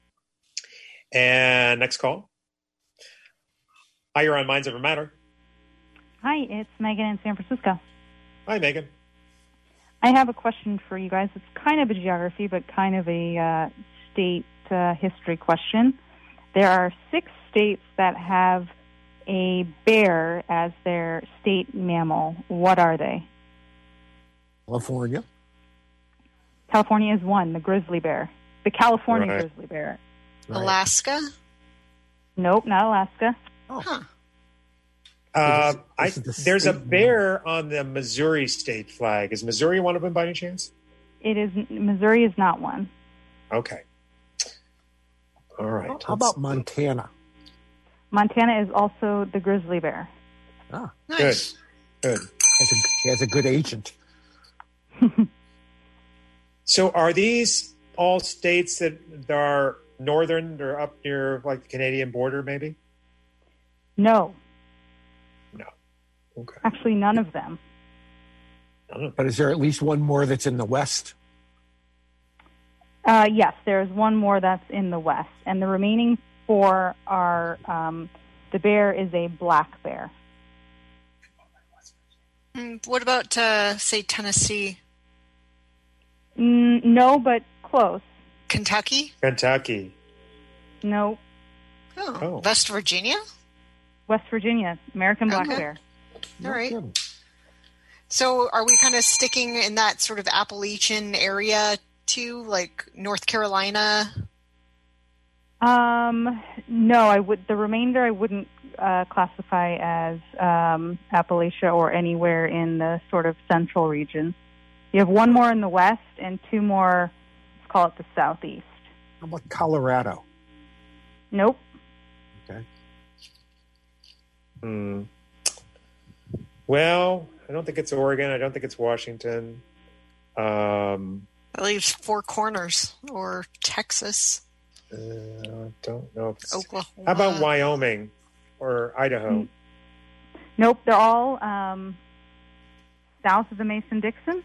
And next call. Hi, you're on Minds Over Matter. Hi, it's Megan in San Francisco. Hi, Megan. I have a question for you guys. It's kind of a geography, but kind of a state history question. There are 6 states that have a bear as their state mammal. What are they? California. California is one, the grizzly bear. The California Right. grizzly bear. Right. Alaska? Nope, not Alaska. Oh. Huh. There's a bear on the Missouri state flag. Is Missouri one of them by any chance? It is. Missouri is not one. Okay. All right. How about Montana? Montana is also the grizzly bear. Ah, Nice. Good. he has a good agent. So are these all states that are northern or up near like the Canadian border maybe? No. No. Okay. Actually, none of them. But is there at least one more that's in the West? Yes, there's one more that's in the West, and the remaining 4 are the bear is a black bear. What about, say, Tennessee? No, but close. Kentucky? Kentucky. No. Oh. West Virginia? West Virginia, American black Okay. bear. All right. So are we kind of sticking in that sort of Appalachian area too, like North Carolina? No, I would. The remainder I wouldn't classify as Appalachia or anywhere in the sort of central region. You have 1 more in the west and 2 more, let's call it the southeast. How about Colorado? Nope. Okay. Well, I don't think it's Oregon. I don't think it's Washington. That leaves 4 Corners or Texas. I don't know. If it's, Oklahoma. How about Wyoming or Idaho? Nope, they're all south of the Mason-Dixon.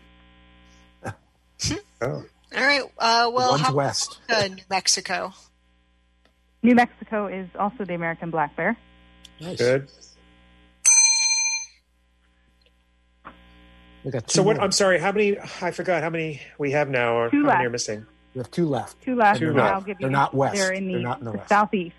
Oh. All right. Well, One's how west. about New Mexico? New Mexico is also the American black bear. Nice. Good. We got 2 So what? more. I'm sorry. How many? I forgot how many we have now, or 2 how left. many are missing? We have 2 left. 2 left. Two and left. I'll give you. They're not west. They're in They're the, not in the west. southeast.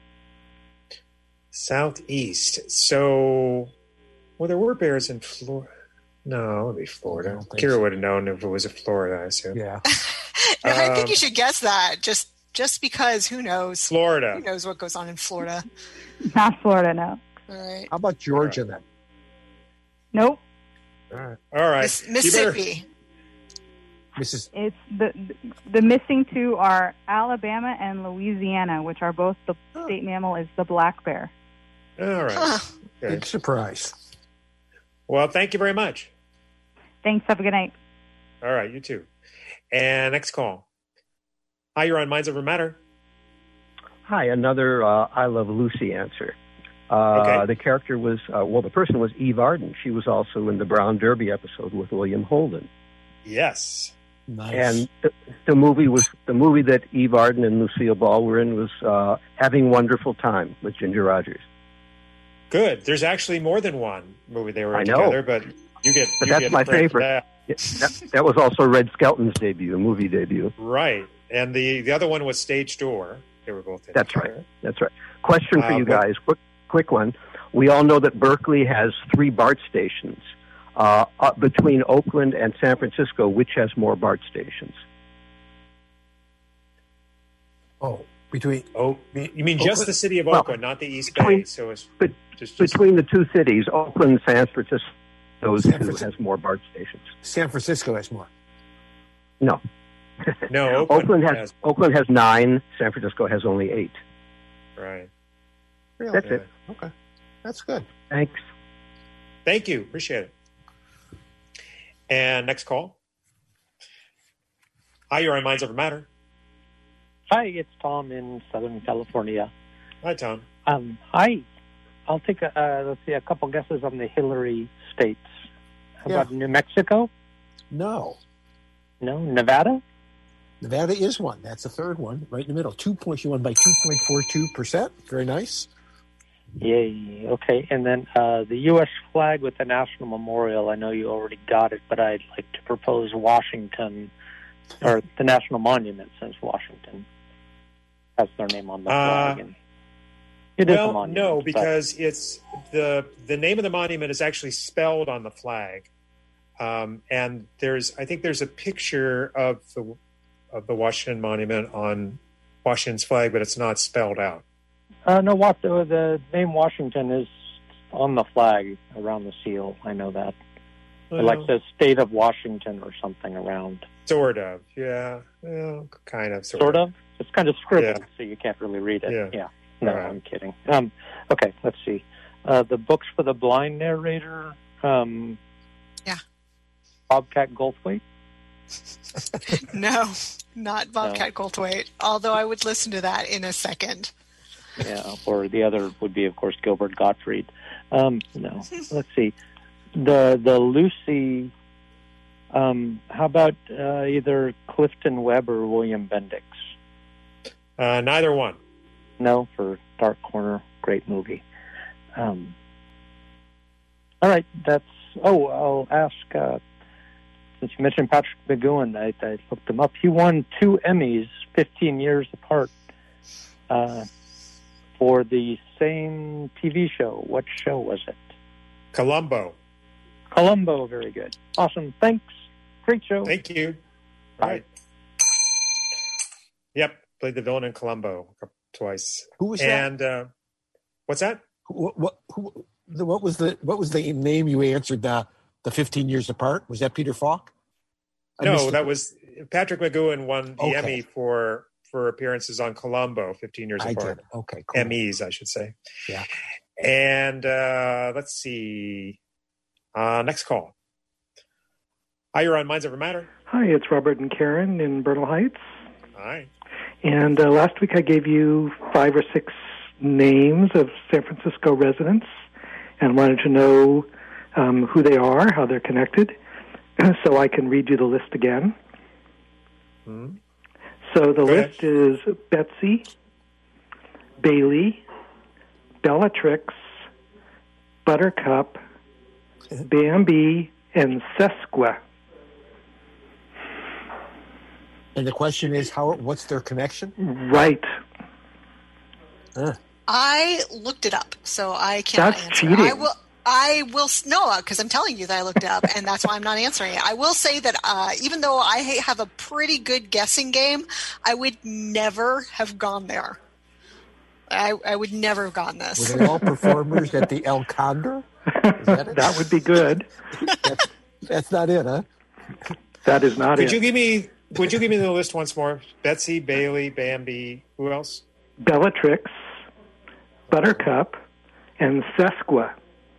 Southeast. So, well, there were bears in Florida. No, it would be Florida. Kira would have known if it was in Florida, I assume. Yeah. No, I think you should guess that. Just because, who knows? Florida. Who knows what goes on in Florida? Not Florida, no. All right. How about Georgia then? Nope. All right. Mississippi. It's the missing 2 are Alabama and Louisiana, which are both the state mammal is the black bear. All right. Okay. Big surprise. Well, thank you very much. Thanks. Have a good night. All right, you too. And next call. Hi, you're on Minds Over Matter. Hi, another I Love Lucy answer. Okay. The character was, the person was Eve Arden. She was also in the Brown Derby episode with William Holden. Yes. Nice. And the movie that Eve Arden and Lucille Ball were in was Having Wonderful Time with Ginger Rogers. Good. There's actually more than one movie they were in I know. together, but you get. But you that's get my credit for favorite. that. That was also Red Skelton's movie debut. Right. And the other one was Stage Door. They were both in That's together. right. That's right. Question for you but- guys. Quick one. We all know that Berkeley has 3 BART stations. Between Oakland and San Francisco, which has more BART stations? You mean just Oakland? the city of Well, Oakland, not the East Bay? So it's just Between the 2 cities, Oakland and San Francisco, those 2 has more BART stations. San Francisco has more. No. No, Oakland has 9. San Francisco has only 8. Right. That's it. Okay. That's good. Thanks. Thank you. Appreciate it. And next call. Hi, you're on Minds Over Matter. Hi, it's Tom in Southern California. Hi, Tom. Hi. I'll take a couple guesses on the Hillary states. How about New Mexico? No. No? Nevada? Nevada is one. That's the third one, right in the middle. 2 won by 2.42%. Very nice. Yay. Okay. And then the U.S. flag with the National Memorial. I know you already got it, but I'd like to propose Washington, or the National Monument says Washington. Has their name on the flag. And it is a monument. No, because it's the name of the monument is actually spelled on the flag. And I think there's a picture of the Washington Monument on Washington's flag, but it's not spelled out. No, the name Washington is on the flag around the seal. I know that. It like the state of Washington or something around. Sort of, yeah. Well, kind of, sort of. It's kind of scribbled, so you can't really read it. Yeah. No, right. I'm kidding. Okay, let's see. The Books for the Blind narrator. Bobcat Goldthwait? No, not Bobcat Goldthwait, although I would listen to that in a second. Yeah, or the other would be, of course, Gilbert Gottfried. No, let's see. The Lucy, how about either Clifton Webb or William Bendix? Neither one. No, for Dark Corner, great movie. All right, I'll ask, since you mentioned Patrick McGowan, I looked him up. He won 2 Emmys 15 years apart for the same TV show. What show was it? Columbo, very good. Awesome, thanks. Great show. Thank you. All right. Yep, played the villain in Columbo twice. Who was that? And what's that? What was the name you answered? The 15 years apart? Was that Peter Falk? No, that was Patrick McGowan won the Emmy for appearances on Columbo 15 years apart. Okay, cool. Emmys, I should say. Yeah. And let's see. Next call. Hi, you're on Minds Over Matter. Hi, it's Robert and Karen in Bernal Heights. Hi. And last week I gave you 5 or 6 names of San Francisco residents and wanted to know who they are, how they're connected, so I can read you the list again. Mm-hmm. So the list is Betsy, Bailey, Bellatrix, Buttercup, Bambi, and Sesqua. And the question is, what's their connection? Right. I looked it up, so I can't answer. Cheating. I will no, because I'm telling you that I looked it up, and that's why I'm not answering it. I will say that even though I have a pretty good guessing game, I would never have gone there. I would never have gotten this. Were they all performers at the El Condor? Is that it? That would be good. That's not it, huh? That is not it. Would you give me the list once more? Betsy, Bailey, Bambi, who else? Bellatrix, Buttercup, and Sesqua.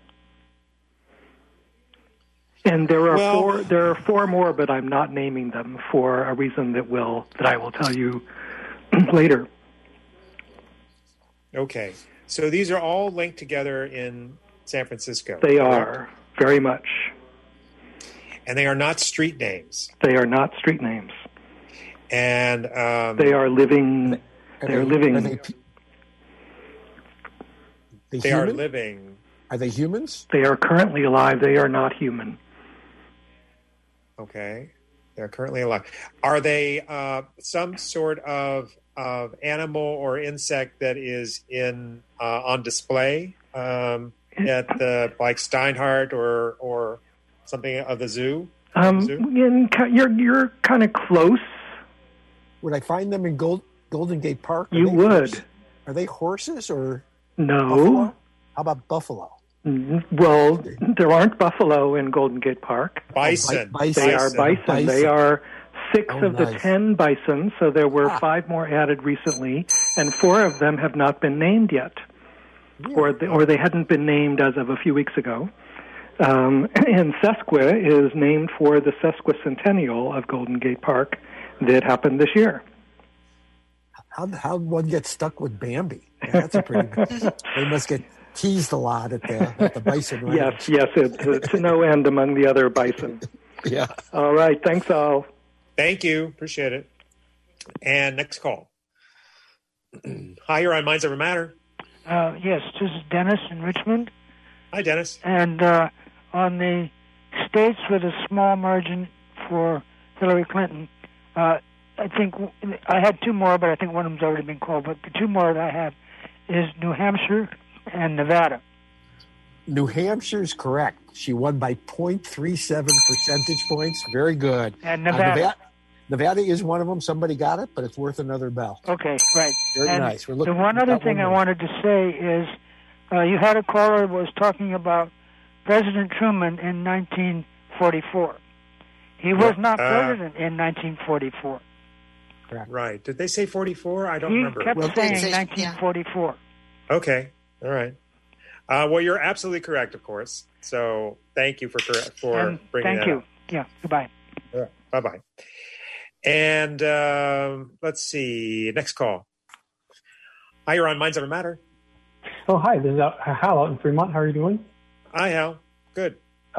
And there are 4 more, but I'm not naming them for a reason that I will tell you later. Okay. So these are all linked together in San Francisco. They are, very much. And they are not street names. They are not street names. And they are living. They are living. Are living. Are they humans? They are currently alive. They are not human. Okay. They're currently alive. Are they some sort of animal or insect that is on display at the like Steinhardt or something of the zoo? You're kind of close. Would I find them in Golden Gate Park? You would. Are they horses or no? Buffalo? How about buffalo? Well, there aren't buffalo in Golden Gate Park. Bison. They are bison. They are 6 of the 10 bison, so there were 5 more added recently, and 4 of them have not been named yet. or they hadn't been named as of a few weeks ago. And Sesqua is named for the sesquicentennial of Golden Gate Park that happened this year. How'd one get stuck with Bambi? Yeah, that's a pretty good. They must get teased a lot at the bison ranch. Yes, to no end among the other bison. Yeah. All right. Thanks, all. Thank you. Appreciate it. And next call. Hi, you're on Minds Over Matter. Yes, this is Dennis in Richmond. Hi, Dennis. And on the states with a small margin for Hillary Clinton, I think I had two more, but I think one of them's already been called. But the two more that I have is New Hampshire and Nevada. New Hampshire's correct. She won by 0.37 percentage points. Very good. And Nevada. Nevada is one of them. Somebody got it, but it's worth another bell. Okay, right. Very nice. We're looking the one other thing I wanted to say is you had a caller who was talking about President Truman in 1944. He was not president in 1944. Right. Did they say 44? I don't remember. He kept saying 1944. Okay. All right. Well, you're absolutely correct, of course. So thank you for bringing that up. Yeah. Goodbye. Yeah. Bye-bye. And let's see. Next call. Hi, you're on Minds Over Matter. Oh, hi. This is Hal out in Fremont. How are you doing? Hi, Hal. Good.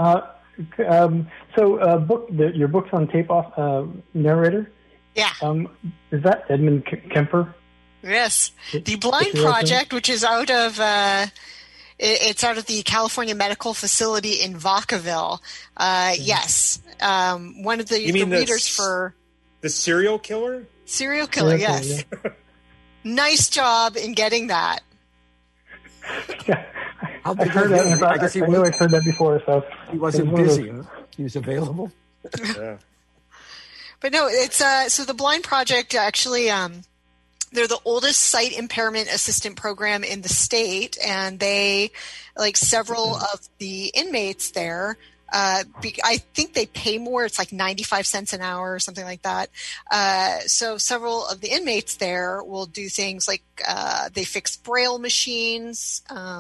Your book's on tape off narrator. Yeah. Is that Edmund Kemper? Yes. The Blind Project, which is out of it's out of the California Medical Facility in Vacaville. Yes. One of the readers for the serial killer. Serial killer. Yes. Yeah. Nice job in getting that. Yeah. I heard that. I knew I'd heard that before. So he wasn't busy. Huh? He was available. Yeah. But no, it's so the Blind Project actually they're the oldest sight impairment assistant program in the state, and they, like several of the inmates there, I think they pay more. It's like 95 cents an hour or something like that. So several of the inmates there will do things like they fix Braille machines.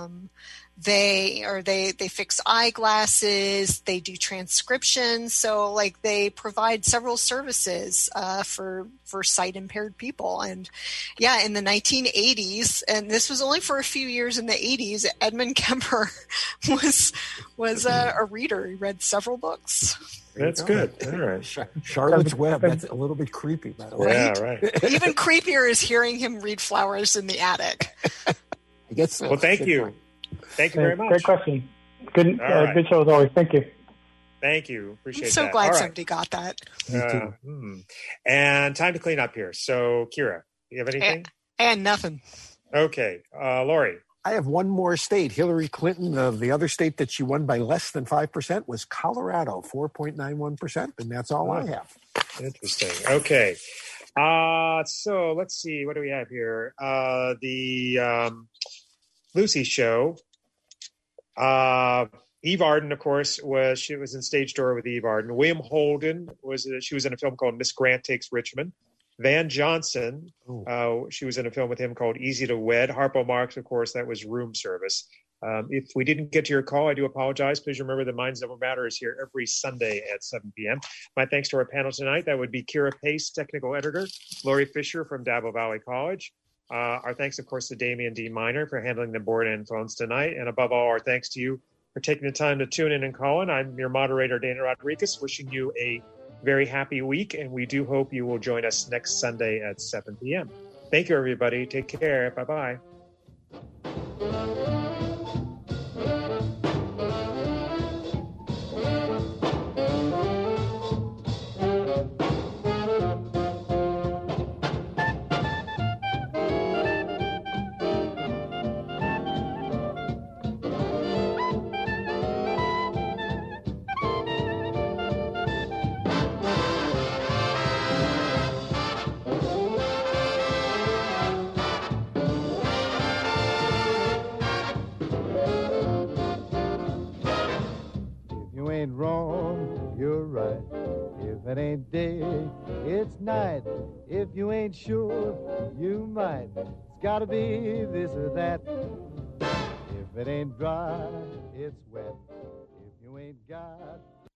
They fix eyeglasses, they do transcription. So like they provide several services for sight impaired people. And yeah, in the 1980s, and this was only for a few years in the 80s, Edmund Kemper was a reader. He read several books. That's good. All right. Charlotte's Web. That's a little bit creepy, by the way. Yeah, right. Even creepier is hearing him read Flowers in the Attic. I guess so. Well, thank you. Thank you very much. Great question. Good show as always. Thank you. Thank you. Appreciate that. I'm so glad somebody got that. And time to clean up here. So, Kira, you have anything? And nothing. Okay. Lori. I have one more state. Hillary Clinton, the other state that she won by less than 5% was Colorado, 4.91%. And that's all I have. Interesting. Okay. So let's see. What do we have here? The Lucy show. Eve Arden, of course, was in Stage Door with Eve Arden. William Holden she was in a film called Miss Grant Takes Richmond. Van Johnson, she was in a film with him called Easy to Wed. Harpo Marx, of course, that was Room Service. If we didn't get to your call, I do apologize. Please remember that Minds Over Matter is here every Sunday at 7 p.m. My thanks to our panel tonight. That would be Kira Pace, technical editor, Lori Fisher from Dabo Valley College. Our thanks, of course, to Damian D. Miner for handling the board and phones tonight. And above all, our thanks to you for taking the time to tune in and call in. I'm your moderator, Dana Rodriguez, wishing you a very happy week. And we do hope you will join us next Sunday at 7 p.m. Thank you, everybody. Take care. Bye-bye. If it ain't day, it's night. If you ain't sure, you might. It's gotta be this or that. If it ain't dry, it's wet. If you ain't got